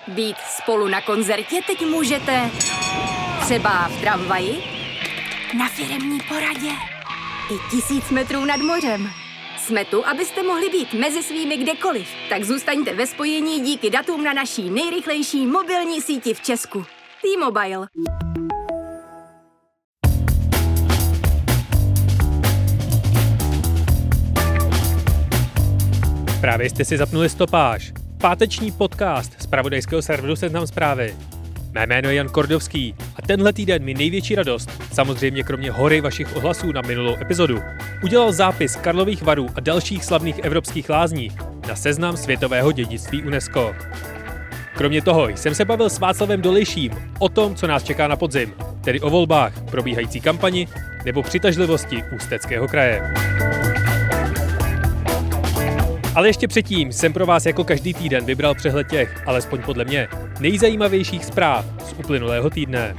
Být spolu na koncertě teď můžete třeba v tramvaji, na firemní poradě i 1000 metrů nad mořem. Jsme tu, abyste mohli být mezi svými kdekoliv. Tak zůstaňte ve spojení díky datům na naší nejrychlejší mobilní síti v Česku. T-Mobile. Právě jste si zapnuli stopáž. Páteční podcast z zpravodajského serveru Seznam Zprávy. Mé jméno je Jan Kordovský a tenhle týden mi největší radost, samozřejmě kromě hory vašich ohlasů na minulou epizodu, udělal zápis Karlových Varů a dalších slavných evropských lázní na seznam světového dědictví UNESCO. Kromě toho jsem se bavil s Václavem Dolejším o tom, co nás čeká na podzim, tedy o volbách, probíhající kampani nebo přitažlivosti Ústeckého kraje. Ale ještě předtím jsem pro vás jako každý týden vybral přehled těch, alespoň podle mě, nejzajímavějších zpráv z uplynulého týdne.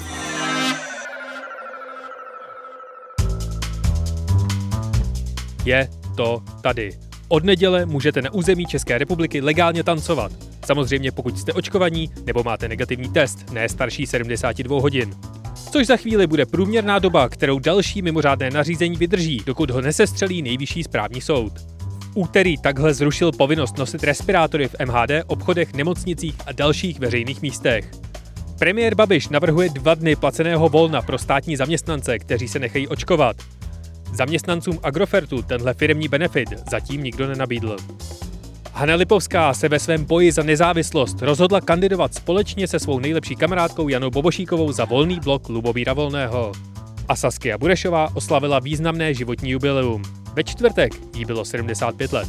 Je to tady. Od neděle můžete na území České republiky legálně tancovat. Samozřejmě pokud jste očkovaní nebo máte negativní test, ne starší 72 hodin. Což za chvíli bude průměrná doba, kterou další mimořádné nařízení vydrží, dokud ho nesestřelí nejvyšší správní soud. Úterý takhle zrušil povinnost nosit respirátory v MHD, obchodech, nemocnicích a dalších veřejných místech. Premiér Babiš navrhuje 2 dny placeného volna pro státní zaměstnance, kteří se nechají očkovat. Zaměstnancům Agrofertu tenhle firemní benefit zatím nikdo nenabídl. Hana Lipovská se ve svém boji za nezávislost rozhodla kandidovat společně se svou nejlepší kamarádkou Janou Bobošíkovou za Volný blok Lubomíra Volného. A Saskia Burešová oslavila významné životní jubileum. Ve čtvrtek jí bylo 75 let.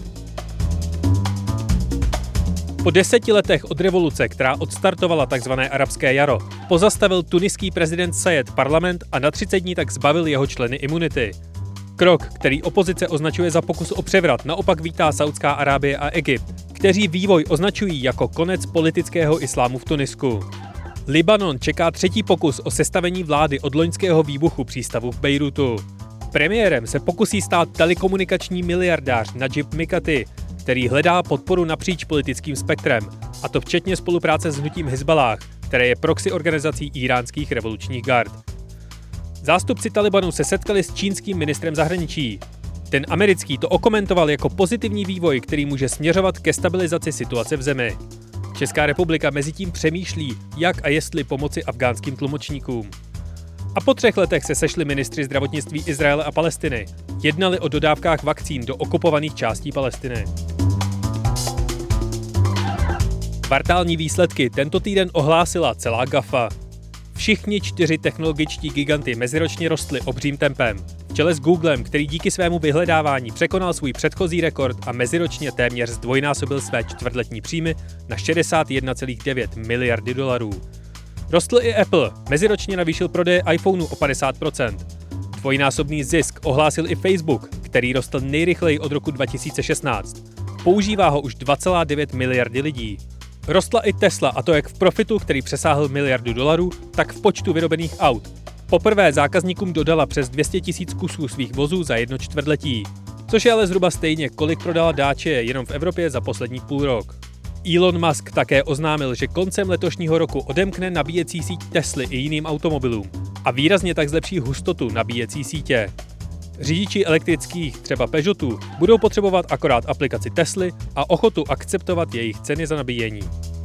Po 10 letech od revoluce, která odstartovala tzv. Arabské jaro, pozastavil tuniský prezident Sajed parlament a na 30 dní tak zbavil jeho členy imunity. Krok, který opozice označuje za pokus o převrat, naopak vítá Saudská Arábie a Egypt, kteří vývoj označují jako konec politického islámu v Tunisku. Libanon čeká 3. pokus o sestavení vlády od loňského výbuchu přístavu v Bejrutu. Premiérem se pokusí stát telekomunikační miliardář Najib Mikati, který hledá podporu napříč politickým spektrem, a to včetně spolupráce s hnutím Hizballáh, které je proxy organizací íránských revolučních gard. Zástupci Talibanu se setkali s čínským ministrem zahraničí. Ten americký to okomentoval jako pozitivní vývoj, který může směřovat ke stabilizaci situace v zemi. Česká republika mezitím přemýšlí, jak a jestli pomoci afghánským tlumočníkům. A po 3 letech se sešli ministři zdravotnictví Izraele a Palestiny. Jednali o dodávkách vakcín do okupovaných částí Palestiny. Kvartální výsledky tento týden ohlásila celá GAFA. Všichni 4 technologičtí giganty meziročně rostli obřím tempem. V čele s Googlem, který díky svému vyhledávání překonal svůj předchozí rekord a meziročně téměř zdvojnásobil své čtvrtletní příjmy na 61,9 miliardy dolarů. Rostl i Apple, meziročně navýšil prodeje iPhoneu o 50%. Dvojnásobný zisk ohlásil i Facebook, který rostl nejrychleji od roku 2016. Používá ho už 2,9 miliardy lidí. Rostla i Tesla, a to jak v profitu, který přesáhl $1 miliardu, tak v počtu vyrobených aut. Poprvé zákazníkům dodala přes 200 000 kusů svých vozů za 1 čtvrtletí, což je ale zhruba stejně, kolik prodala Dacia jenom v Evropě za poslední půlrok. Elon Musk také oznámil, že koncem letošního roku odemkne nabíjecí síť Tesly i jiným automobilům a výrazně tak zlepší hustotu nabíjecí sítě. Řidiči elektrických, třeba Peugeotů, budou potřebovat akorát aplikaci Tesly a ochotu akceptovat jejich ceny za nabíjení.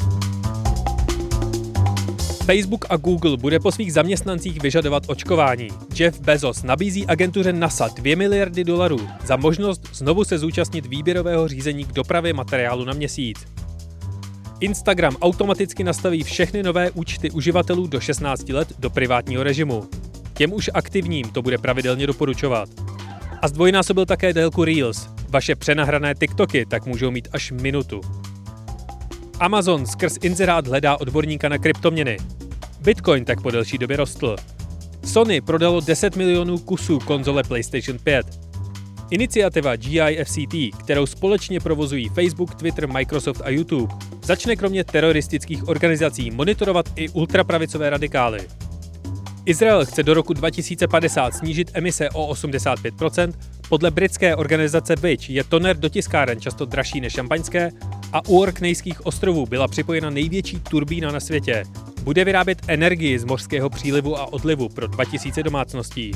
Facebook a Google bude po svých zaměstnancích vyžadovat očkování. Jeff Bezos nabízí agentuře NASA $2 miliardy za možnost znovu se zúčastnit výběrového řízení k dopravě materiálu na Měsíc. Instagram automaticky nastaví všechny nové účty uživatelů do 16 let do privátního režimu. Těm už aktivním to bude pravidelně doporučovat. A zdvojnásobil také délku Reels. Vaše přenahrané TikToky tak můžou mít až minutu. Amazon skrz inzerát hledá odborníka na kryptoměny. Bitcoin tak po delší době rostl. Sony prodalo 10 milionů kusů konzole PlayStation 5. Iniciativa GIFCT, kterou společně provozují Facebook, Twitter, Microsoft a YouTube, začne kromě teroristických organizací monitorovat i ultrapravicové radikály. Izrael chce do roku 2050 snížit emise o 85%, Podle britské organizace Which je toner do tiskáren často dražší než šampaňské a u Orknejských ostrovů byla připojena největší turbína na světě. Bude vyrábět energii z mořského přílivu a odlivu pro 2000 domácností.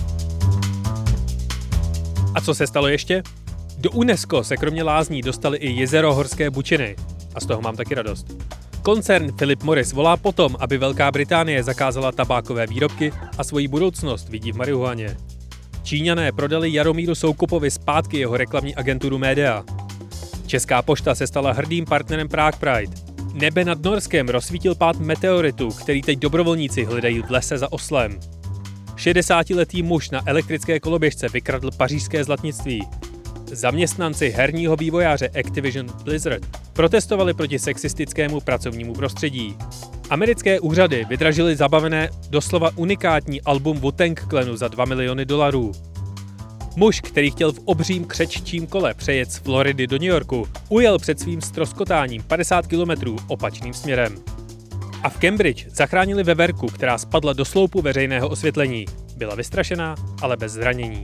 A co se stalo ještě? Do UNESCO se kromě lázní dostali i jezero Horské Bučiny. A z toho mám taky radost. Koncern Philip Morris volá potom, aby Velká Británie zakázala tabákové výrobky a svoji budoucnost vidí v marihuaně. Číňané prodali Jaromíru Soukupovi zpátky jeho reklamní agenturu Média. Česká pošta se stala hrdým partnerem Prague Pride. Nebe nad Norskem rozsvítil pád meteoritu, který teď dobrovolníci hledají v lese za Oslem. 60letý muž na elektrické koloběžce vykradl pařížské zlatnictví. Zaměstnanci herního vývojáře Activision Blizzard protestovali proti sexistickému pracovnímu prostředí. Americké úřady vydražily zabavené doslova unikátní album Wu-Tang Clanu za $2 miliony. Muž, který chtěl v obřím křeččím kole přejet z Floridy do New Yorku, ujel před svým ztroskotáním 50 kilometrů opačným směrem. A v Cambridge zachránili veverku, která spadla do sloupu veřejného osvětlení. Byla vystrašená, ale bez zranění.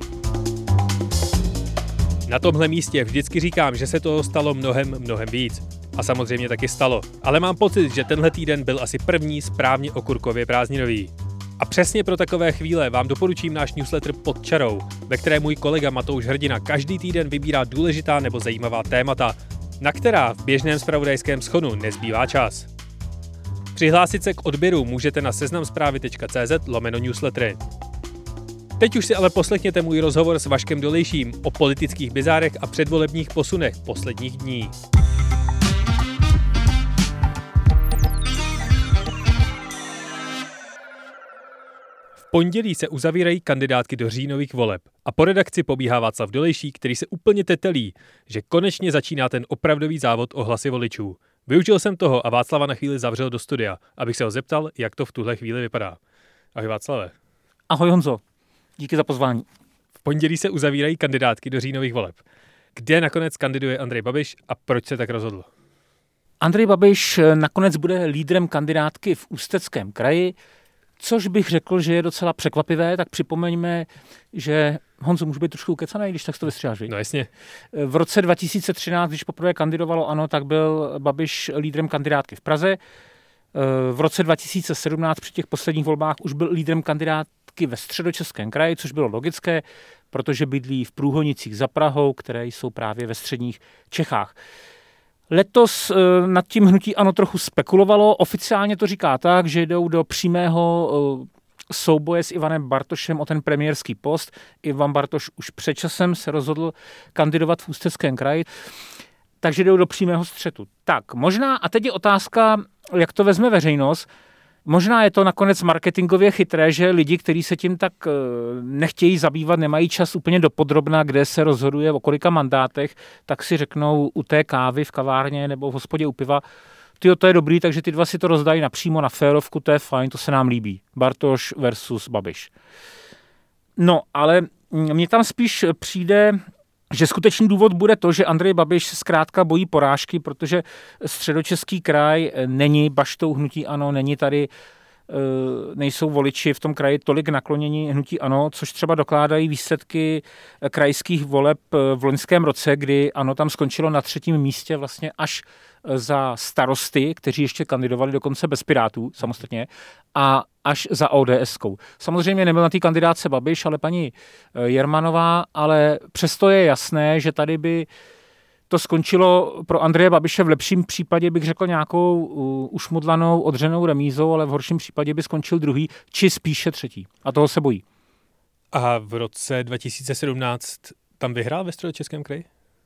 Na tomhle místě vždycky říkám, že se toho stalo mnohem víc. A samozřejmě taky stalo. Ale mám pocit, že tenhle týden byl asi první správně okurkově prázdninový. A přesně pro takové chvíle vám doporučím náš newsletter Pod čarou, ve které můj kolega Matouš Hrdina každý týden vybírá důležitá nebo zajímavá témata, na která v běžném zpravodajském shonu nezbývá čas. Přihlásit se k odběru můžete na seznamzpravy.cz/newslettery. Teď už si ale poslechněte můj rozhovor s Vaškem Dolejším o politických bizárech a předvolebních posunech posledních dní. V pondělí se uzavírají kandidátky do říjnových voleb a po redakci pobíhá Václav Dolejší, který se úplně tetelí, že konečně začíná ten opravdový závod o hlasy voličů. Využil jsem toho a Václava na chvíli zavřel do studia, abych se ho zeptal, jak to v tuhle chvíli vypadá. Ahoj Václave. Ahoj Honzo, díky za pozvání. V pondělí se uzavírají kandidátky do říjnových voleb. Kde nakonec kandiduje Andrej Babiš a proč se tak rozhodl? Andrej Babiš nakonec bude lídrem kandidátky v Ústeckém kraji, což bych řekl, že je docela překvapivé, tak připomeňme, že Honzo, můžu být trošku ukecanej, když tak to vystříháš, No jasně. V roce 2013, když poprvé kandidovalo ANO, tak byl Babiš lídrem kandidátky v Praze. V roce 2017 při těch posledních volbách už byl lídrem kandidátky ve Středočeském kraji, což bylo logické, protože bydlí v Průhonicích za Prahou, které jsou právě ve středních Čechách. Letos nad tím hnutí ANO trochu spekulovalo. Oficiálně to říká tak, že jdou do přímého souboje s Ivanem Bartošem o ten premiérský post. Ivan Bartoš už před časem se rozhodl kandidovat v Ústeckém kraji, takže jdou do přímého střetu. Tak, možná, a teď je otázka, jak to vezme veřejnost. Možná je to nakonec marketingově chytré, že lidi, kteří se tím tak nechtějí zabývat, nemají čas úplně dopodrobna, kde se rozhoduje o kolika mandátech, tak si řeknou u té kávy v kavárně nebo v hospodě u piva, tyjo, to je dobrý, takže ty dva si to rozdají napřímo na férovku, to je fajn, to se nám líbí. Bartoš versus Babiš. No, ale mně tam spíš přijde, že skutečný důvod bude to, že Andrej Babiš se zkrátka bojí porážky, protože Středočeský kraj není baštou hnutí ANO, není tady, nejsou voliči v tom kraji tolik naklonění hnutí ANO, což třeba dokládají výsledky krajských voleb v loňském roce, kdy ANO tam skončilo na 3. místě vlastně až za starosty, kteří ještě kandidovali dokonce bez Pirátů samostatně, a až za ODS-kou. Samozřejmě nebyl na té kandidátce Babiš, ale paní Jermanová, ale přesto je jasné, že tady by to skončilo pro Andreje Babiše v lepším případě, bych řekl, nějakou ušmudlanou, odřenou remízou, ale v horším případě by skončil druhý, či spíše třetí. A toho se bojí. A v roce 2017 tam vyhrál ve Středočeském kraji?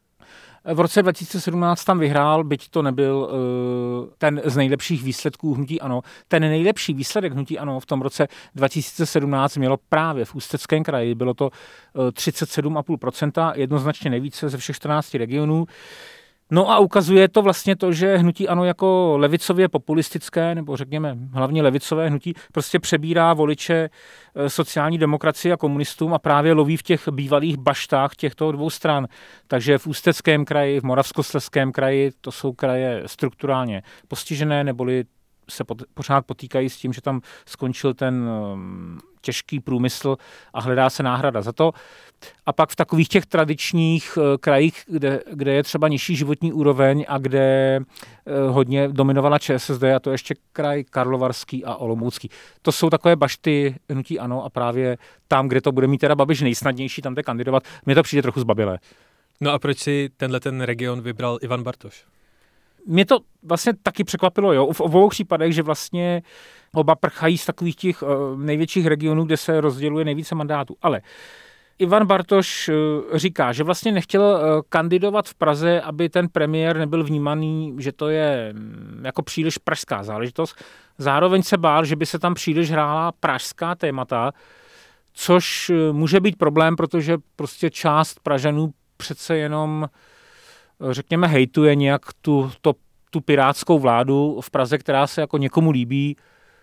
V roce 2017 tam vyhrál, byť to nebyl ten z nejlepších výsledků hnutí ANO. Ten nejlepší výsledek hnutí ANO v tom roce 2017 mělo právě v Ústeckém kraji. Bylo to 37,5%, jednoznačně nejvíce ze všech 14 regionů. No a ukazuje to vlastně to, že hnutí ANO jako levicově populistické, nebo řekněme hlavně levicové hnutí, prostě přebírá voliče sociální demokracie a komunistům a právě loví v těch bývalých baštách těchto dvou stran. Takže v Ústeckém kraji, v Moravskoslezském kraji, to jsou kraje strukturálně postižené, neboli se pořád potýkají s tím, že tam skončil ten těžký průmysl a hledá se náhrada za to. A pak v takových těch tradičních krajích, kde je třeba nižší životní úroveň a kde hodně dominovala ČSSD, a to ještě kraj Karlovarský a Olomoucký. To jsou takové bašty hnutí ANO a právě tam, kde to bude mít teda Babiš nejsnadnější, tam jde kandidovat, mně to přijde trochu zbabilé. No a proč si ten region vybral Ivan Bartoš? Mě to vlastně taky překvapilo, jo, v obou případech, že vlastně oba prchají z takových těch největších regionů, kde se rozděluje nejvíce mandátů. Ale Ivan Bartoš říká, že vlastně nechtěl kandidovat v Praze, aby ten premiér nebyl vnímaný, že to je jako příliš pražská záležitost. Zároveň se bál, že by se tam příliš hrála pražská témata, což může být problém, protože prostě část Pražanů přece jenom, řekněme, hejtuje nějak tu pirátskou vládu v Praze, která se jako někomu líbí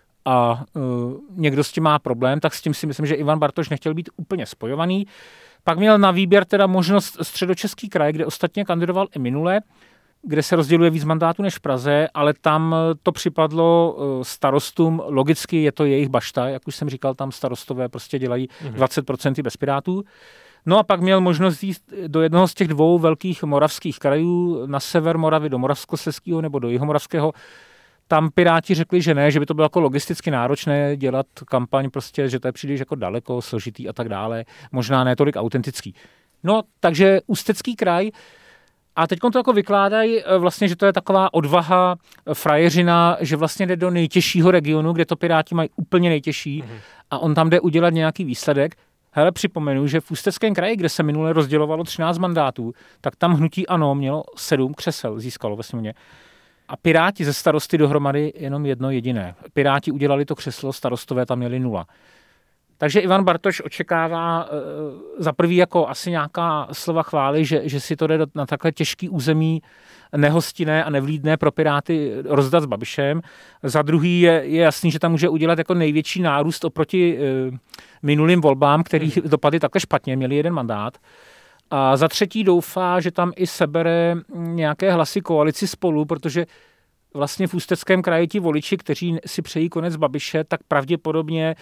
a někdo s tím má problém, tak s tím si myslím, že Ivan Bartoš nechtěl být úplně spojovaný. Pak měl na výběr teda možnost Středočeský kraj, kde ostatně kandidoval i minule, kde se rozděluje víc mandátů než v Praze, ale tam to připadlo starostům, logicky je to jejich bašta, jak už jsem říkal, tam starostové prostě dělají 20% bez pirátů. No a pak měl možnost jít do jednoho z těch dvou velkých moravských krajů, na sever Moravy do Moravskoslezského nebo do Jihomoravského. Tam Piráti řekli, že ne, že by to bylo jako logisticky náročné dělat kampaň, prostě, že to je příliš jako daleko, složitý a tak dále. Možná ne tolik autentický. No, takže Ústecký kraj. A teď to jako vykládají vlastně, že to je taková odvaha, frajeřina, že vlastně jde do nejtěžšího regionu, kde to Piráti mají úplně nejtěžší a on tam jde udělat nějaký výsledek. Hele, připomenu, že v Ústeckém kraji, kde se minule rozdělovalo 13 mandátů, tak tam hnutí ANO mělo 7 křesel, získalo ve sněmovně. A Piráti ze starosty dohromady jenom jedno jediné. Piráti udělali to křeslo, starostové tam měli 0. Takže Ivan Bartoš očekává za prvý jako asi nějaká slova chvály, že si to jde na takhle těžký území nehostinné a nevlídné pro Piráty rozdat s Babišem. Za druhý je jasný, že tam může udělat jako největší nárůst oproti minulým volbám, který dopadly takhle špatně, měli 1 mandát. A za třetí doufá, že tam i sebere nějaké hlasy koalici Spolu, protože vlastně v Ústeckém kraji ti voliči, kteří si přejí konec Babiše, tak pravděpodobně,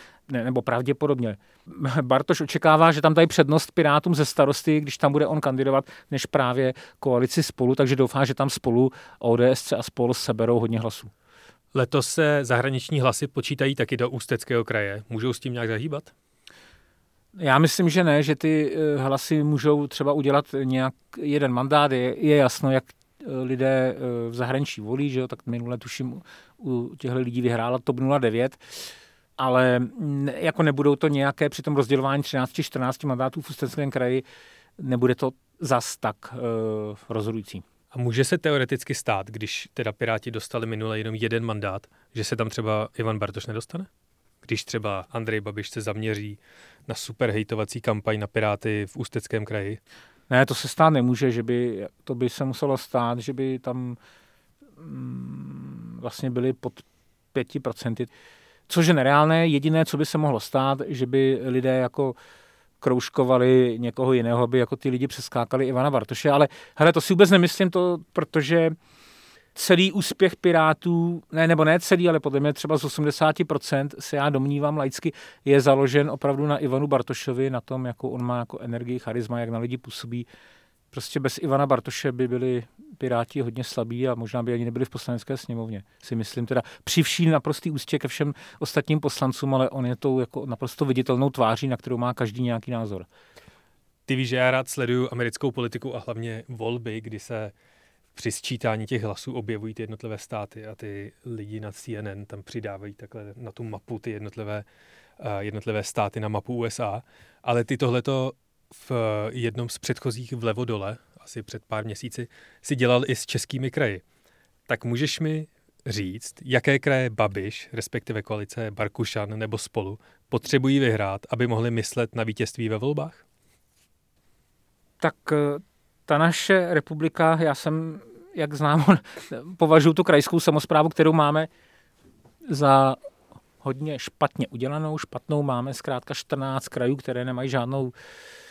Bartoš očekává, že tam dají přednost Pirátům ze starosty, když tam bude on kandidovat, než právě koalici Spolu, takže doufá, že tam Spolu, ODS a Spol seberou hodně hlasů. Letos se zahraniční hlasy počítají taky do Ústeckého kraje. Můžou s tím nějak zahýbat? Já myslím, že ne, že ty hlasy můžou třeba udělat nějak 1 mandát. Je jasno, jak lidé v zahraničí volí, že jo, tak minule tuším u těchto lidí vyhrála TOP 09, ale jako nebudou to nějaké při tom rozdělování 13-14 mandátů v Ústeckém kraji, nebude to zas tak rozhodující. A může se teoreticky stát, když teda Piráti dostali minule jenom 1 mandát, že se tam třeba Ivan Bartoš nedostane? Když třeba Andrej Babiš se zaměří na super hejtovací kampaň na Piráty v Ústeckém kraji? Ne, to se stát nemůže, to by se muselo stát, že by tam vlastně byli pod 5%. Což je nereálné, jediné, co by se mohlo stát, že by lidé jako kroužkovali někoho jiného, aby jako ty lidi přeskákali Ivana Bartoše, ale hele, to si vůbec nemyslím, protože celý úspěch Pirátů, ne celý, ale podle mě třeba z 80% se já domnívám laicky, je založen opravdu na Ivanu Bartošovi, na tom, jakou on má jako energii, charisma, jak na lidi působí. Prostě bez Ivana Bartoše by byli Piráti hodně slabí a možná by ani nebyli v poslanecké sněmovně. Si myslím teda při vší naprostý úctě ke všem ostatním poslancům, ale on je tou jako naprosto viditelnou tváří, na kterou má každý nějaký názor. Ty víš, že já rád sleduju americkou politiku a hlavně volby, kdy se při sčítání těch hlasů objevují ty jednotlivé státy a ty lidi na CNN tam přidávají takhle na tu mapu ty jednotlivé státy na mapu USA. Ale ty tohleto v jednom z předchozích vlevo dole, asi před pár měsíci, si dělal i s českými kraji. Tak můžeš mi říct, jaké kraje Babiš, respektive koalice Barkušan nebo Spolu, potřebují vyhrát, aby mohli myslet na vítězství ve volbách? Tak ta naše republika, já jsem, jak znám, považuji tu krajskou samosprávu, kterou máme za hodně špatně udělanou. Špatnou máme zkrátka 14 krajů, které nemají žádnou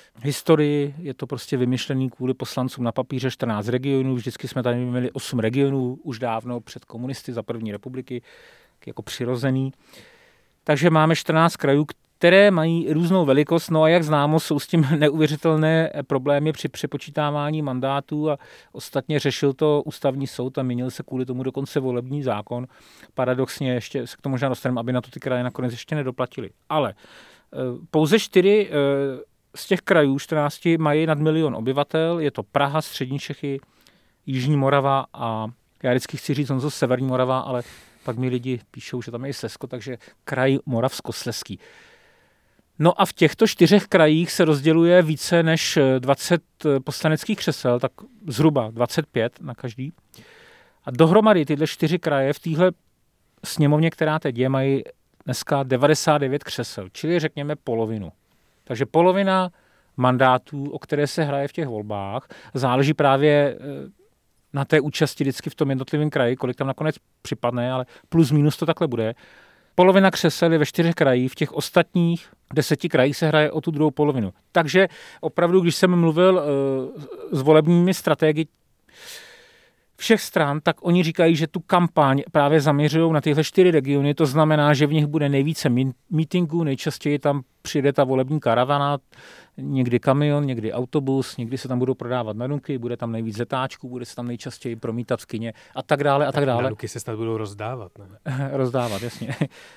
historii, je to prostě vymyšlený kvůli poslancům na papíře 14 regionů, vždycky jsme tady měli 8 regionů, už dávno před komunisty za první republiky, jako přirozený. Takže máme 14 krajů, které mají různou velikost, no a jak známo, jsou s tím neuvěřitelné problémy při přepočítávání mandátů a ostatně řešil to ústavní soud a měnil se kvůli tomu dokonce volební zákon. Paradoxně ještě se k tomu možná dostaneme, aby na to ty kraje nakonec ještě nedoplatili. Ale pouze 4 z těch krajů, 14, mají nad 1 milion obyvatel, je to Praha, Střední Čechy, Jižní Morava a já vždycky chci říct, on to Severní Morava, ale pak mi lidi píšou, že tam je i Slezsko, takže kraj Moravskoslezský. No a v těchto 4 krajích se rozděluje více než 20 poslaneckých křesel, tak zhruba 25 na každý. A dohromady tyhle 4 kraje v téhle sněmovně, která teď je, mají dneska 99 křesel, čili řekněme polovinu. Takže polovina mandátů, o které se hraje v těch volbách, záleží právě na té účasti vždycky v tom jednotlivém kraji, kolik tam nakonec připadne, ale plus minus to takhle bude. Polovina křesel je ve 4 krajích, v těch ostatních 10 krajích se hraje o tu druhou polovinu. Takže opravdu, když jsem mluvil s volebními strategy všech stran, tak oni říkají, že tu kampaň právě zaměřují na tyhle 4 regiony, to znamená, že v nich bude nejvíce mítinků, nejčastěji tam přijde ta volební karavana, někdy kamion, někdy autobus, někdy se tam budou prodávat nanuky, bude tam nejvíc letáčků, bude se tam nejčastěji promítat v kině a tak dále a tak dále. Nanuky se snad budou rozdávat, ne? Rozdávat, jasně.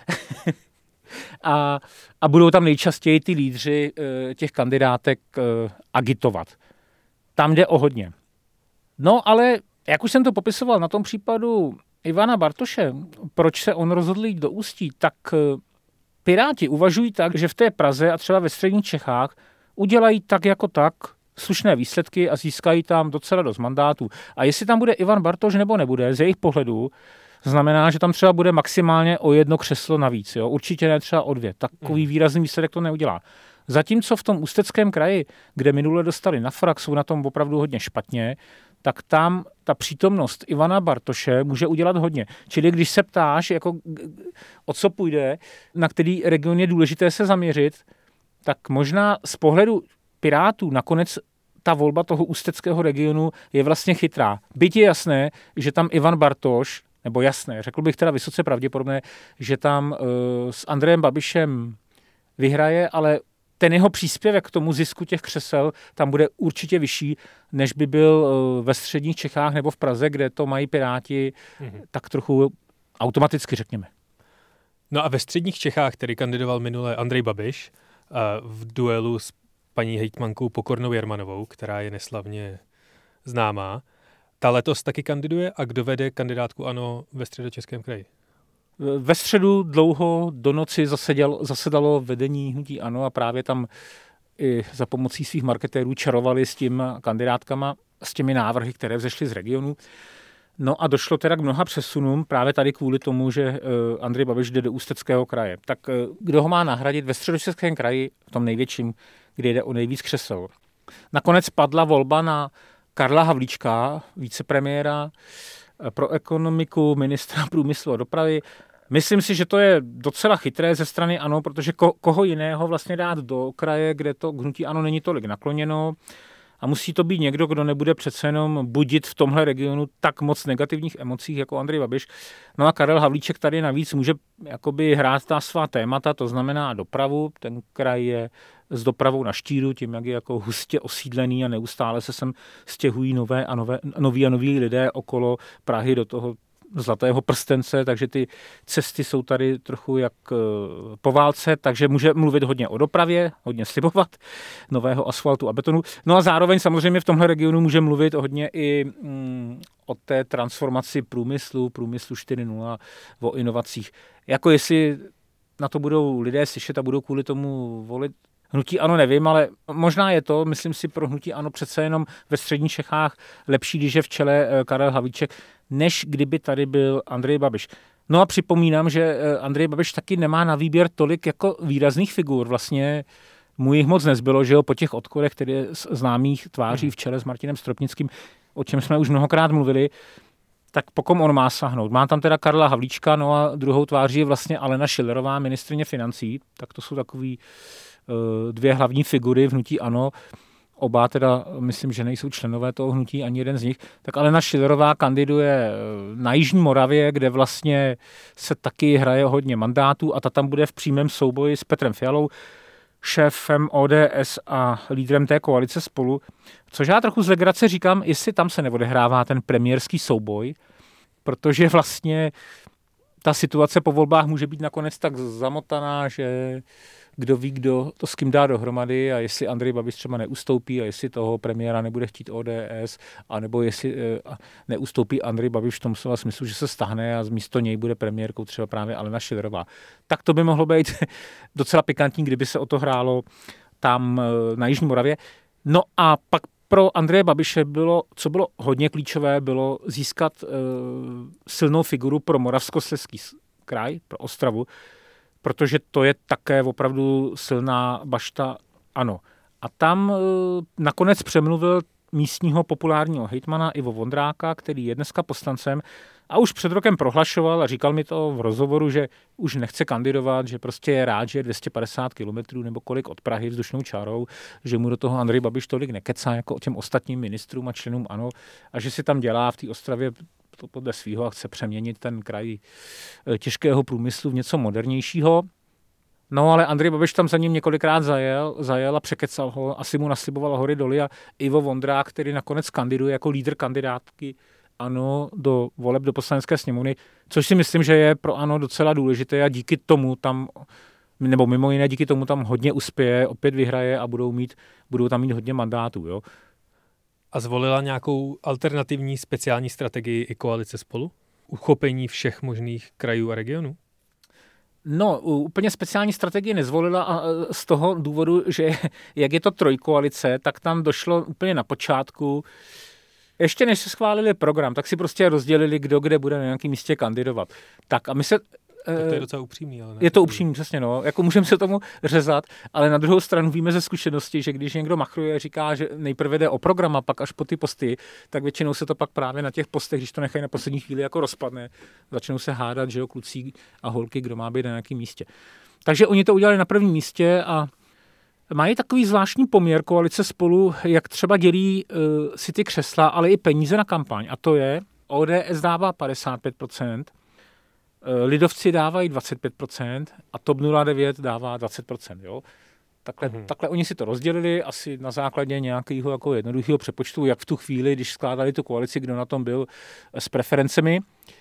A budou tam nejčastěji ty lídři těch kandidátek agitovat. Tam jde o hodně. No ale jak už jsem to popisoval na tom případu Ivana Bartoše, proč se on rozhodl jít do Ústí, tak Piráti uvažují tak, že v té Praze a třeba ve středních Čechách udělají tak jako tak slušné výsledky a získají tam docela dost mandátů. A jestli tam bude Ivan Bartoš nebo nebude, z jejich pohledu, znamená, že tam třeba bude maximálně o 1 křeslo navíc. Jo? Určitě ne třeba o 2. Takový výrazný výsledek to neudělá. Zatímco v tom Ústeckém kraji, kde minule dostali na frak, jsou na tom opravdu hodně špatně, tak tam ta přítomnost Ivana Bartoše může udělat hodně. Čili když se ptáš, jako, o co půjde, na který region je důležité se zaměřit, tak možná z pohledu Pirátů nakonec ta volba toho ústeckého regionu je vlastně chytrá. Byť je jasné, že tam Ivan Bartoš, nebo jasné, řekl bych teda vysoce pravděpodobné, že tam s Andrejem Babišem vyhraje, ale ten jeho příspěvek k tomu zisku těch křesel tam bude určitě vyšší, než by byl ve středních Čechách nebo v Praze, kde to mají Piráti tak trochu automaticky, řekněme. No a ve středních Čechách, který kandidoval minule Andrej Babiš v duelu s paní hejtmankou Pokornou Jermanovou, která je neslavně známá, ta letos taky kandiduje a kdo vede kandidátku ANO ve Středočeském kraji? Ve středu dlouho do noci zasedalo vedení hnutí ANO a právě tam i za pomocí svých marketérů čarovali s tím kandidátkama, s těmi návrhy, které vzešly z regionu. No a došlo teda k mnoha přesunům právě tady kvůli tomu, že Andrej Babiš jde do Ústeckého kraje. Tak kdo ho má nahradit ve Středočeském kraji, v tom největším, kde jde o nejvíc křesel? Nakonec padla volba na Karla Havlíčka, vicepremiéra pro ekonomiku, ministra průmyslu a dopravy. Myslím si, že to je docela chytré ze strany ANO, protože koho jiného vlastně dát do kraje, kde to hnutí ANO není tolik nakloněno a musí to být někdo, kdo nebude přece jenom budit v tomhle regionu tak moc negativních emocí jako Andrej Babiš. No a Karel Havlíček tady navíc může jakoby hrát ta svá témata, to znamená dopravu. Ten kraj je s dopravou na štíru, tím, jak je jako hustě osídlený a neustále se sem stěhují noví lidé okolo Prahy do toho zlatého prstence, takže ty cesty jsou tady trochu jak po válce, takže může mluvit hodně o dopravě, hodně slibovat nového asfaltu a betonu. No a zároveň samozřejmě v tomhle regionu může mluvit hodně i o té transformaci průmyslu 4.0, o inovacích. Jako jestli na to budou lidé slyšet a budou kvůli tomu volit hnutí ANO, nevím, ale možná je to, myslím si, pro hnutí ANO přece jenom ve středních Čechách lepší, když je v čele Karel Havlíček, než kdyby tady byl Andrej Babiš. No a připomínám, že Andrej Babiš taky nemá na výběr tolik jako výrazných figur. Vlastně mu jich moc nezbylo, že jo, po těch odchodech, tedy známých tváří v čele s Martinem Stropnickým, o čem jsme už mnohokrát mluvili, tak po kom on má sáhnout. Má tam teda Karla Havlíčka, no a druhou tváří je vlastně Alena Schillerová, ministryně financí, tak to jsou takový dvě hlavní figury v hnutí ANO, oba teda, myslím, že nejsou členové toho hnutí, ani jeden z nich, tak Alena Schillerová kandiduje na Jižní Moravě, kde vlastně se taky hraje hodně mandátů a ta tam bude v přímém souboji s Petrem Fialou, šéfem ODS a lídrem té koalice Spolu. Což já trochu z legrace říkám, jestli tam se neodehrává ten premiérský souboj, protože vlastně ta situace po volbách může být nakonec tak zamotaná, že kdo ví, kdo to s kým dá dohromady a jestli Andrej Babiš třeba neustoupí a jestli toho premiéra nebude chtít ODS, anebo jestli neustoupí Andrej Babiš v tom slova smyslu, že se stáhne a místo něj bude premiérkou třeba právě Alena Schillerová. Tak to by mohlo být docela pikantní, kdyby se o to hrálo tam na Jižní Moravě. No a pak pro Andreje Babiše co bylo hodně klíčové, bylo získat silnou figuru pro Moravskoslezský kraj, pro Ostravu, protože to je také opravdu silná bašta ANO. A tam nakonec přemluvil místního populárního hejtmana Ivo Vondráka, který je dneska poslancem a už před rokem prohlašoval a říkal mi to v rozhovoru, že už nechce kandidovat, že prostě je rád, že je 250 kilometrů nebo kolik od Prahy vzdušnou čárou, že mu do toho Andrej Babiš tolik nekecá jako těm ostatním ministrům a členům ANO a že si tam dělá v té Ostravě to podle svýho a chce přeměnit ten kraj těžkého průmyslu v něco modernějšího. No ale Andrej Babiš tam za ním několikrát zajel a překecal ho, asi mu nasliboval hory doly a Ivo Vondrák, který nakonec kandiduje jako lídr kandidátky ANO do voleb do Poslanecké sněmovny, což si myslím, že je pro ANO docela důležité a díky tomu tam, nebo mimo jiné díky tomu tam hodně uspěje, opět vyhraje a budou tam mít hodně mandátů. Jo. A zvolila nějakou alternativní speciální strategii i koalice Spolu? Uchopení všech možných krajů a regionů? No, úplně speciální strategii nezvolila a z toho důvodu, že jak je to trojkoalice, tak tam došlo úplně na počátku, ještě než se schválili program, tak si prostě rozdělili, kdo kde bude na nějakém místě kandidovat. Tak a my se... Tak to je docela upřímný. Ale ne? Je to upřímný, přesně, no. Jako můžeme se tomu řezat, ale na druhou stranu víme ze zkušenosti, že když někdo machruje a říká, že nejprve jde o program a pak až po ty posty, tak většinou se to pak právě na těch postech, když to nechají na poslední chvíli jako rozpadne, začnou se hádat, že jo, kluci a holky, kdo má být na nějakém místě. Takže oni to udělali na prvním místě a mají takový zvláštní poměr koalice Spolu, jak třeba dělí si ty křesla, ale i peníze na kampaň. A to je, ODS dává 55%, lidovci dávají 25% a TOP 09 dává 20%. Jo? Takhle oni si to rozdělili, asi na základě nějakého jako jednoduchého přepočtu, jak v tu chvíli, když skládali tu koalici, kdo na tom byl s preferencemi.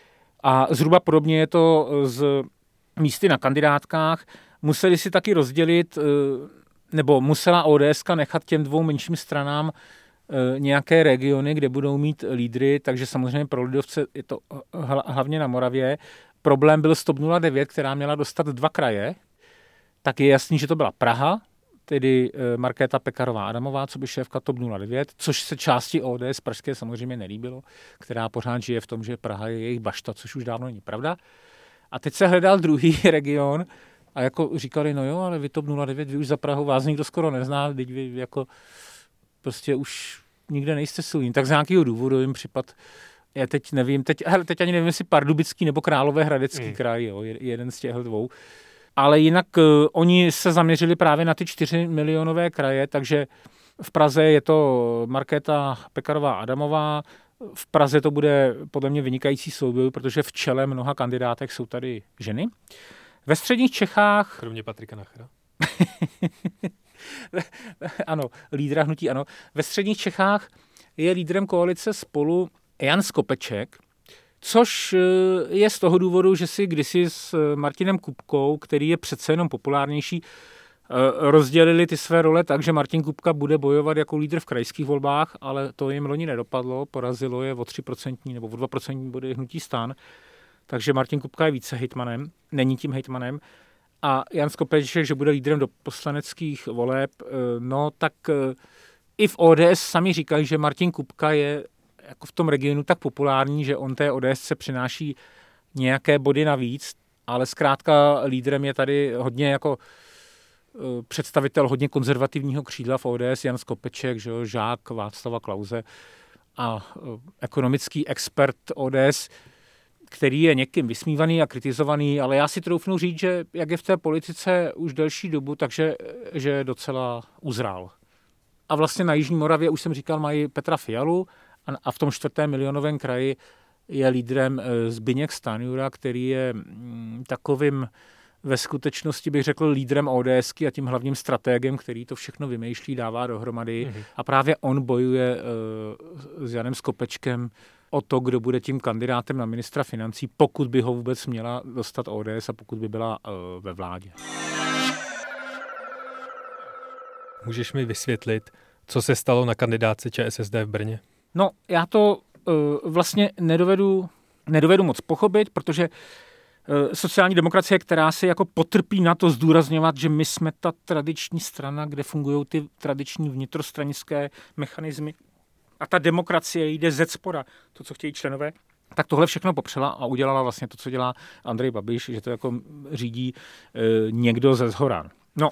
A zhruba podobně je to z místy na kandidátkách. Museli si taky rozdělit, nebo musela ODSka nechat těm dvou menším stranám nějaké regiony, kde budou mít lídry, takže samozřejmě pro lidovce je to hlavně na Moravě. Problém byl s TOP 09, která měla dostat 2 kraje, tak je jasný, že to byla Praha, tedy Markéta Pekarová Adamová, co by šéfka TOP 09, což se části ODS pražské samozřejmě nelíbilo, která pořád žije v tom, že Praha je jejich bašta, což už dávno není pravda. A teď se hledal druhý region a jako říkali, no jo, ale vy TOP 09, vy už za Prahu vás nikdo skoro nezná, teď vy jako prostě už nikde nejste silní. Tak z nějakého důvodu jim připad, já teď nevím, teď ani nevím, jestli Pardubický nebo Královéhradecký kraj, jo, jeden z těchto dvou. Ale jinak oni se zaměřili právě na ty 4 milionové kraje, takže v Praze je to Markéta Pekarová Adamová, v Praze to bude podle mě vynikající souboj, protože v čele mnoha kandidátek jsou tady ženy. Ve středních Čechách... Kromě Patrika Nachera. Ano, lídra hnutí ANO. Ve středních Čechách je lídrem koalice Spolu Jan Skopeček, což je z toho důvodu, že si kdysi s Martinem Kupkou, který je přece jenom populárnější, rozdělili ty své role tak, že Martin Kupka bude bojovat jako lídr v krajských volbách, ale to jim loni nedopadlo, porazilo je o 3% nebo o 2% body hnutí STAN, takže Martin Kupka je více hejtmanem, není tím hejtmanem. A Jan Skopeček, že bude lídrem do poslaneckých voleb, no tak i v ODS sami říkají, že Martin Kupka je jako v tom regionu tak populární, že on té ODS přináší nějaké body navíc, ale zkrátka lídrem je tady hodně jako představitel hodně konzervativního křídla v ODS, Jan Skopeček, že jo, žák Václava Klause a ekonomický expert ODS, který je někým vysmívaný a kritizovaný, ale já si troufnu říct, že jak je v té politice už delší dobu, takže že docela uzrál. A vlastně na Jižní Moravě, už jsem říkal, mají Petra Fialu a v tom 4. milionovém kraji je lídrem Zbyněk Stanjura, který je takovým ve skutečnosti bych řekl lídrem ODSky a tím hlavním stratégem, který to všechno vymýšlí, dává dohromady. A právě on bojuje s Janem Skopečkem o to, kdo bude tím kandidátem na ministra financí, pokud by ho vůbec měla dostat ODS a pokud by byla ve vládě. Můžeš mi vysvětlit, co se stalo na kandidátce ČSSD v Brně? No, já to vlastně nedovedu moc pochopit, protože sociální demokracie, která se jako potrpí na to zdůrazňovat, že my jsme ta tradiční strana, kde fungují ty tradiční vnitrostranické mechanismy a ta demokracie jde ze spoda, to, co chtějí členové, tak tohle všechno popřela a udělala vlastně to, co dělá Andrej Babiš, že to jako řídí někdo ze zhora. No.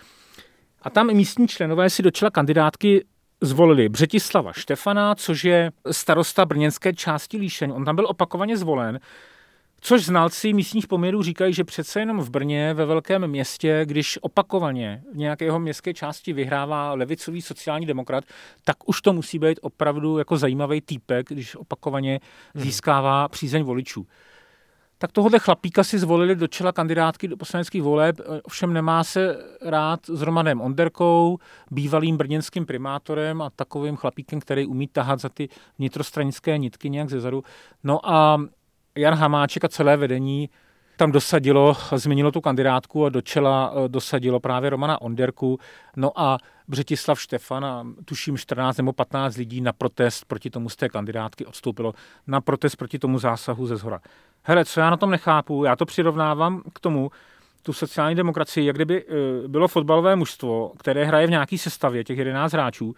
A tam místní členové si do čela kandidátky zvolili Břetislava Štefana, což je starosta brněnské části Líšeň. On tam byl opakovaně zvolen, což znalci místních poměrů říkají, že přece jenom v Brně, ve velkém městě, když opakovaně v nějakého městské části vyhrává levicový sociální demokrat, tak už to musí být opravdu jako zajímavý týpek, když opakovaně získává přízeň voličů. Tak tohohle chlapíka si zvolili do čela kandidátky do poslaneckých voleb, ovšem nemá se rád s Romanem Onderkou, bývalým brněnským primátorem a takovým chlapíkem, který umí tahat za ty vnitrostranické nitky nějak zezadu. No a Jan Hamáček a celé vedení tam změnilo tu kandidátku a do čela dosadilo právě Romana Onderku. No a Břetislav Štefan a tuším 14 nebo 15 lidí na protest proti tomu z té kandidátky odstoupilo. Na protest proti tomu zásahu ze zhora. Hele, co já na tom nechápu, já to přirovnávám k tomu, tu sociální demokracii, jak kdyby bylo fotbalové mužstvo, které hraje v nějaký sestavě, těch 11 hráčů,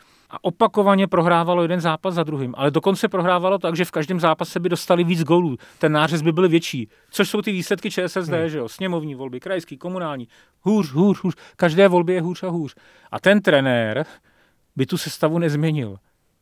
a opakovaně prohrávalo jeden zápas za druhým, ale dokonce prohrávalo tak, že v každém zápase by dostali víc gólů, ten nářez by byl větší, což jsou ty výsledky ČSSD, že jo, sněmovní volby, krajský, komunální, hůř, každé volbě je hůř a hůř. A ten trenér by tu sestavu nezměnil.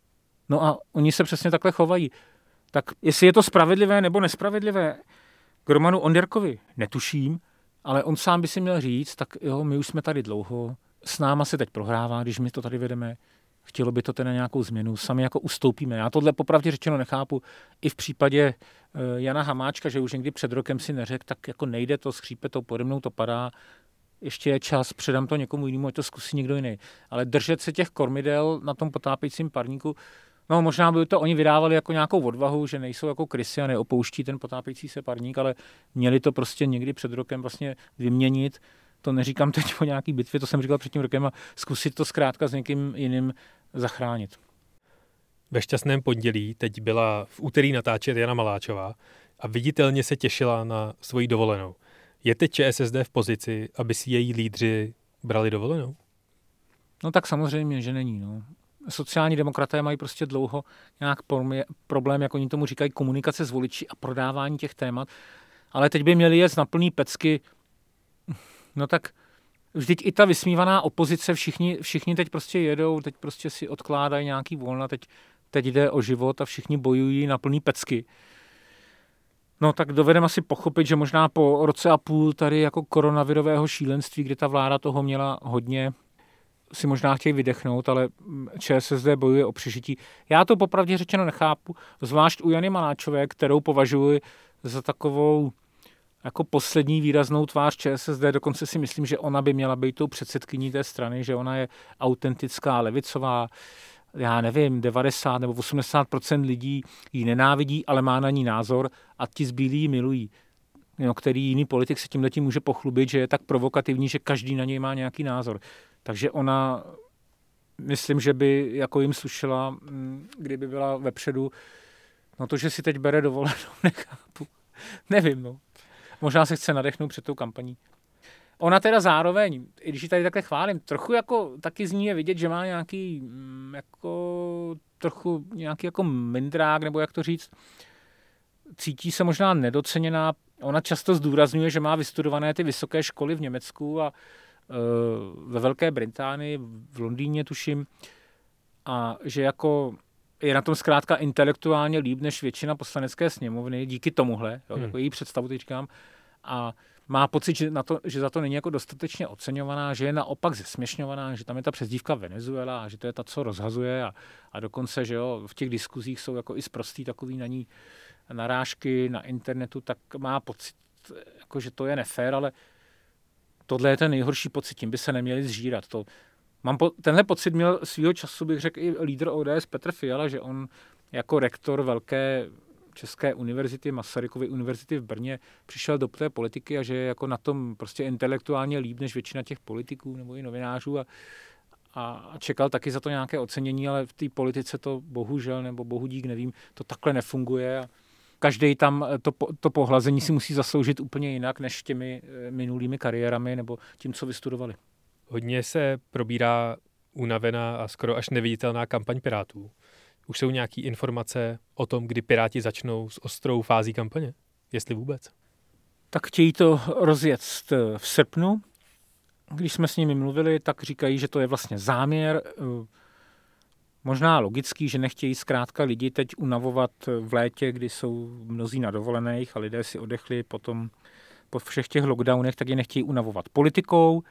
No a oni se přesně takhle chovají. Tak jestli je to spravedlivé nebo nespravedlivé, k Romanu Onderkovi netuším, ale on sám by si měl říct, tak jo, my už jsme tady dlouho, s náma se teď prohrává, když my to tady vedeme, chtělo by to teda nějakou změnu, sami jako ustoupíme. Já tohle popravdě řečeno nechápu. I v případě Jana Hamáčka, že už někdy před rokem si neřekl, tak jako nejde to, skřípe to, pode mnou to padá, ještě je čas, předám to někomu jinému, ať to zkusí někdo jiný. Ale držet se těch kormidel na tom potápějícím parníku, no možná by to oni vydávali jako nějakou odvahu, že nejsou jako krysy a neopouští ten potápějící se parník, ale měli to prostě někdy před rokem vlastně vyměnit. To neříkám teď o nějaký bitvě, to jsem říkal před tím rokem a zkusit to zkrátka s někým jiným zachránit. Ve šťastném pondělí teď byla v úterý natáčet Jana Maláčová a viditelně se těšila na svoji dovolenou. Je teď ČSSD v pozici, aby si její lídři brali dovolenou? No tak samozřejmě, že není. No. Sociální demokraté mají prostě dlouho nějak problém, jak oni tomu říkají, komunikace s voliči a prodávání těch témat. Ale teď by měli jet na plný pecky. No tak vždyť i ta vysmívaná opozice, všichni teď prostě jedou, teď prostě si odkládají nějaký volna, teď jde o život a všichni bojují na plný pecky. No tak dovedeme asi pochopit, že možná po roce a půl tady jako koronavirového šílenství, kdy ta vláda toho měla hodně, si možná chtějí vydechnout, ale ČSSD bojuje o přežití. Já to popravdě řečeno nechápu, zvlášť u Jany Maláčové, kterou považuji za takovou jako poslední výraznou tvář ČSSD, dokonce si myslím, že ona by měla být tou předsedkyní té strany, že ona je autentická, levicová, já nevím, 90 nebo 80% lidí ji nenávidí, ale má na ní názor a ti zbylí ji milují. No, který jiný politik se tímhletím může pochlubit, že je tak provokativní, že každý na něj má nějaký názor. Takže ona, myslím, že by jako jim slušela, kdyby byla vepředu, no to, že si teď bere dovolenou, nechápu. Nevím, no. Možná se chce nadechnout před tou kampaní. Ona teda zároveň, i když ji tady takhle chválím, trochu jako taky z ní je vidět, že má nějaký jako trochu nějaký jako mindrák, nebo jak to říct, cítí se možná nedoceněná. Ona často zdůrazňuje, že má vystudované ty vysoké školy v Německu a ve Velké Británii, v Londýně tuším, a že jako je na tom zkrátka intelektuálně líp než většina poslanecké sněmovny, díky tomuhle, jako její představu teď říkám, a má pocit, že za to není jako dostatečně oceňovaná, že je naopak zesměšňovaná, že tam je ta přezdívka Venezuela a že to je ta, co rozhazuje a dokonce, že jo, v těch diskuzích jsou jako i sprostý takový na ní narážky na internetu, tak má pocit, jako, že to je nefér, ale tohle je ten nejhorší pocit, tím by se neměli zžírat. Tenhle pocit měl svýho času, bych řekl, i lídr ODS Petr Fiala, že on jako rektor velké České univerzity, Masarykovy univerzity v Brně, přišel do té politiky a že je jako na tom prostě intelektuálně líp než většina těch politiků nebo i novinářů a čekal taky za to nějaké ocenění, ale v té politice to bohužel, nebo bohudík, nevím, to takhle nefunguje a každý tam to pohlazení si musí zasloužit úplně jinak než těmi minulými kariérami nebo tím, co vystudovali. Hodně se probírá unavená a skoro až neviditelná kampaň Pirátů. Už jsou nějaké informace o tom, kdy Piráti začnou s ostrou fází kampaně? Jestli vůbec? Tak chtějí to rozjet v srpnu. Když jsme s nimi mluvili, tak říkají, že to je vlastně záměr. Možná logický, že nechtějí zkrátka lidi teď unavovat v létě, kdy jsou mnozí na dovolených a lidé si odechli potom po všech těch lockdownech, tak je nechtějí unavovat politikou.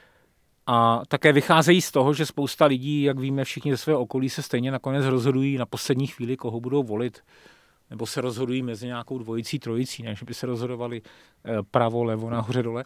A také vycházejí z toho, že spousta lidí, jak víme všichni ze svého okolí, se stejně nakonec rozhodují na poslední chvíli, koho budou volit. Nebo se rozhodují mezi nějakou dvojicí, trojicí, než by se rozhodovali pravo, levo, nahoře, dole.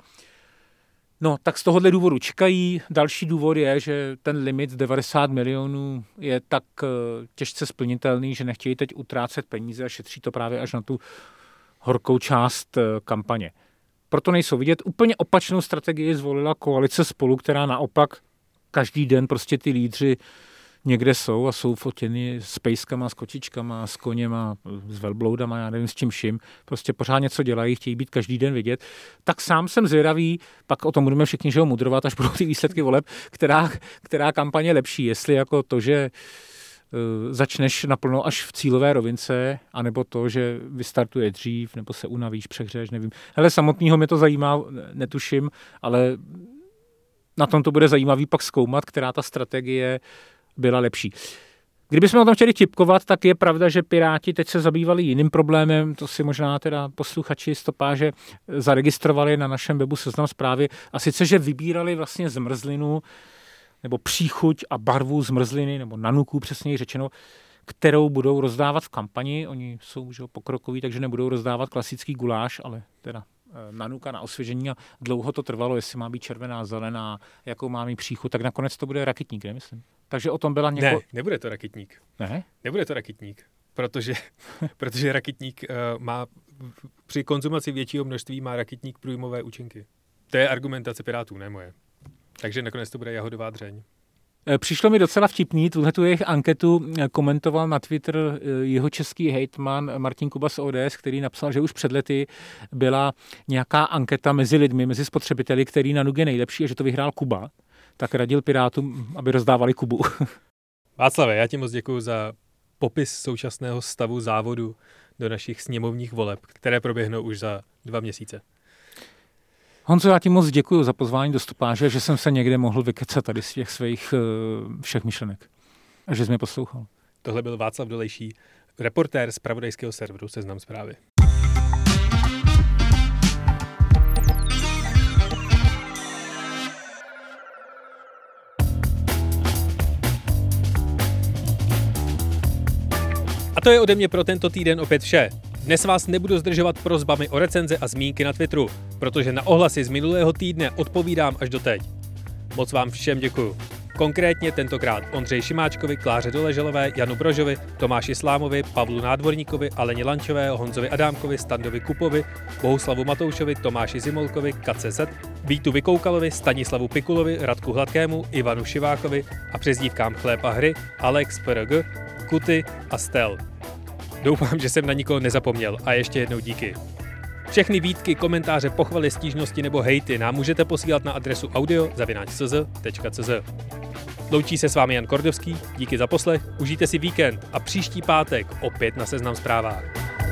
No, tak z tohohle důvodu čekají. Další důvod je, že ten limit 90 milionů je tak těžce splnitelný, že nechtějí teď utrácet peníze a šetří to právě až na tu horkou část kampaně. Proto nejsou vidět. Úplně opačnou strategii zvolila koalice Spolu, která naopak každý den prostě ty lídři někde jsou a jsou fotěny s pejskama, s kočičkama, s koněma, s velbloudama, já nevím s čím vším. Prostě pořád něco dělají, chtějí být každý den vidět. Tak sám jsem zvědavý, pak o tom budeme všichni že ho mudrovat, až budou ty výsledky voleb, která kampaně je lepší. Jestli jako to, že začneš naplno až v cílové rovince, anebo to, že vystartuje dřív, nebo se unavíš, přehřeješ, nevím. Hele, samotného mě to zajímá, netuším, ale na tom to bude zajímavý pak zkoumat, která ta strategie byla lepší. Kdybychom o tom chtěli tipkovat, tak je pravda, že Piráti teď se zabývali jiným problémem, to si možná teda posluchači Stopáže zaregistrovali na našem webu Seznam Zprávy, a sice, že vybírali vlastně zmrzlinu nebo příchuť a barvu zmrzliny, nebo nanuku přesněji řečeno, kterou budou rozdávat v kampani. Oni jsou už pokrokoví, takže nebudou rozdávat klasický guláš, ale teda nanuka na osvěžení a dlouho to trvalo, jestli má být červená, zelená, jakou má mít příchuť, tak nakonec to bude rakitník, nemyslím. Takže o tom byla Ne, nebude to rakitník. Ne? Nebude to rakitník, protože rakitník má při konzumaci většího množství má rakitník průjmové účinky. To je argumentace Pirátů, ne moje. Takže nakonec to bude jahodová dřeň. Přišlo mi docela vtipný, tuhletu jejich anketu komentoval na Twitter jeho český hejtman Martin Kuba z ODS, který napsal, že už před lety byla nějaká anketa mezi lidmi, mezi spotřebiteli, který na Nug je nejlepší a že to vyhrál Kuba. Tak radil Pirátům, aby rozdávali Kubu. Václave, já ti moc děkuju za popis současného stavu závodu do našich sněmovních voleb, které proběhnou už za 2 měsíce. Honzo, já ti moc děkuji za pozvání do Stopáže, že jsem se někde mohl vykecat tady z těch svých všech myšlenek a že jsi mě poslouchal. Tohle byl Václav Dolejší, reportér z zpravodajského serveru Seznam Zprávy. A to je ode mě pro tento týden opět vše. Dnes vás nebudu zdržovat prosbami o recenze a zmínky na Twitteru, protože na ohlasy z minulého týdne odpovídám až doteď. Moc vám všem děkuju. Konkrétně tentokrát Ondřeji Šimáčkovi, Kláře Doleželové, Janu Brožovi, Tomáši Slámovi, Pavlu Nádvorníkovi, Aleně Lančové, Honzovi Adámkovi, Standovi Kupovi, Bohuslavu Matoušovi, Tomáši Zimolkovi, Katce Z, Vítu Vykoukalovi, Stanislavu Pikulovi, Radku Hladkému, Ivanu Šivákovi a přezdívkám Chléb a hry, Alex PRG, Kuty a Stel. Doufám, že jsem na nikoho nezapomněl a ještě jednou díky. Všechny výtky, komentáře, pochvaly, stížnosti nebo hejty nám můžete posílat na adresu audio@cz.cz. Loučí se s vámi Jan Kordovský, díky za poslech, užijte si víkend a příští pátek opět na Seznam Zprávách.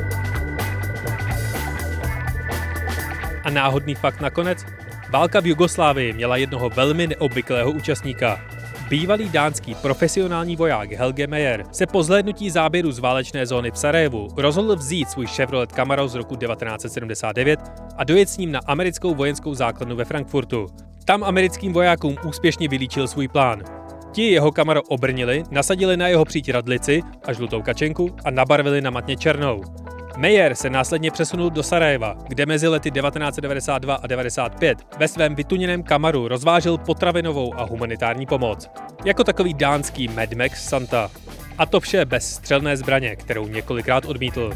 A náhodný fakt nakonec, válka v Jugoslávii měla jednoho velmi neobvyklého účastníka. Bývalý dánský profesionální voják Helge Meyer se po zhlédnutí záběru z válečné zóny v Sarajevu rozhodl vzít svůj Chevrolet Camaro z roku 1979 a dojet s ním na americkou vojenskou základnu ve Frankfurtu. Tam americkým vojákům úspěšně vylíčil svůj plán. Ti jeho Camaro obrnili, nasadili na jeho příď radlici a žlutou kačenku a nabarvili na matně černou. Meyer se následně přesunul do Sarajeva, kde mezi lety 1992 a 1995 ve svém vytuněném Camaru rozvážel potravinovou a humanitární pomoc. Jako takový dánský Mad Max Santa. A to vše bez střelné zbraně, kterou několikrát odmítl.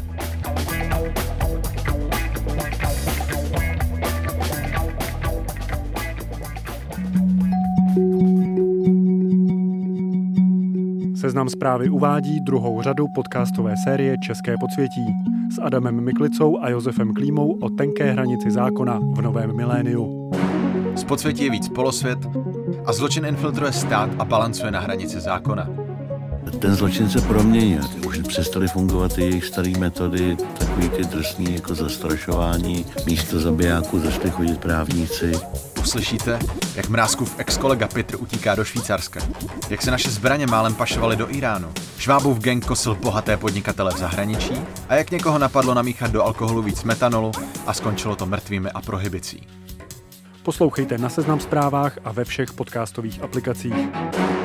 Seznam Zprávy uvádí druhou řadu podcastové série České podsvětí s Adamem Miklicou a Josefem Klímou o tenké hranici zákona v novém miléniu. Z podsvětí je víc polosvět a zločin infiltruje stát a balancuje na hranici zákona. Ten zločin se proměnil. Už přestaly fungovat ty jejich staré metody, takový ty drsný jako zastrašování. Místo zabijáků začali chodit právníci. Uslyšíte, jak Mrázkův ex-kolega Petr utíká do Švýcarska, jak se naše zbraně málem pašovaly do Iránu, Švábův gang kosil bohaté podnikatele v zahraničí a jak někoho napadlo namíchat do alkoholu víc metanolu a skončilo to mrtvými a prohibicí. Poslouchejte na Seznam Zprávách a ve všech podcastových aplikacích.